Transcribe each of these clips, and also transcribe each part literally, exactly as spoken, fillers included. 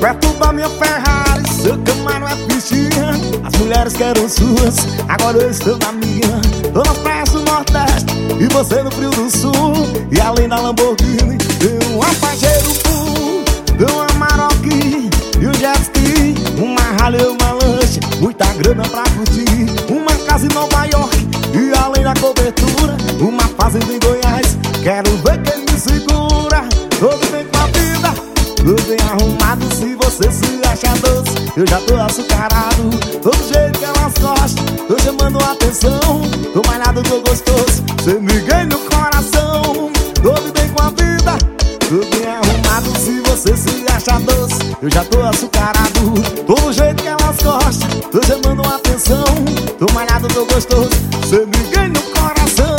perto da minha Ferrari, seu Camaro é fichinha. As mulheres que eram suas, agora eu estou na minha. Tô nas praias do Nordeste e você no frio do Sul. E além da Lamborghini, tem um Pajero Full, tem uma Maroc e um jet ski, uma Harley e uma lanche, muita grana pra curtir, uma casa em Nova York e além da cobertura, uma fazenda em Goiás. Quero ver quem me segura. Todo bem com a vida, tô bem arrumado. Se você se acha doce, eu já tô açucarado. Todo jeito que elas gostam, tô chamando a atenção. Tô malhado, tô gostoso, cê me ganha no coração. Tô bem com a vida, tô bem arrumado. Se você se acha doce, eu já tô açucarado. Todo jeito que elas gostam, tô chamando a atenção. Tô malhado, tô gostoso, cê me ganha no coração.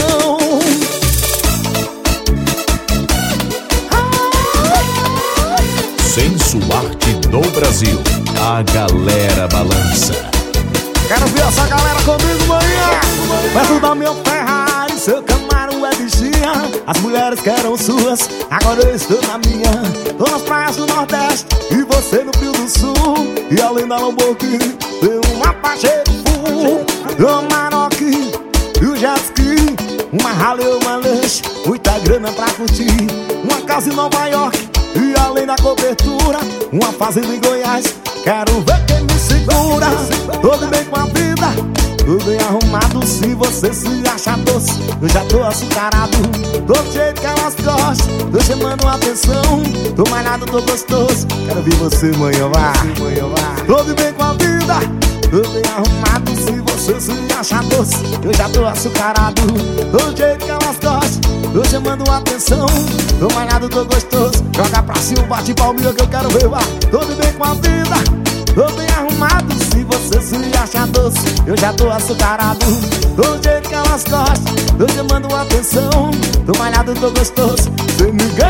Senso Arte do Brasil, a galera balança. Quero ver essa galera comigo, manhã. Perto da minha Ferrari, seu Camaro é bichinha. As mulheres que eram suas, agora eu estou na minha. Tô nas praias do Nordeste e você no frio do Sul. E além da Lamborghini, tem uma Pajero Full, uma Maroc e o jet ski, uma Harley e uma lanche, muita grana pra curtir, uma casa em Nova York e além da cobertura, uma fazenda em Goiás. Quero ver quem me segura. Todo bem com a vida, tô bem arrumado. Se você se acha doce, eu já tô açucarado. Todo jeito que elas gostam, tô chamando a atenção. Tô malhado, tô gostoso, quero ver você, manhã, vá. Todo bem com a vida, tô bem arrumado. Se você se acha doce, eu já tô açucarado. Todo jeito que elas gostam, tô chamando a atenção. Tô malhado, tô gostoso, joga pra cima, bate palminha que eu quero ver, vá. Todo bem com a vida, tô bem arrumado. Se você se acha doce, eu já tô açucarado. Do jeito que elas gostam, tô chamando a atenção. Tô malhado, tô gostoso, cê me ganha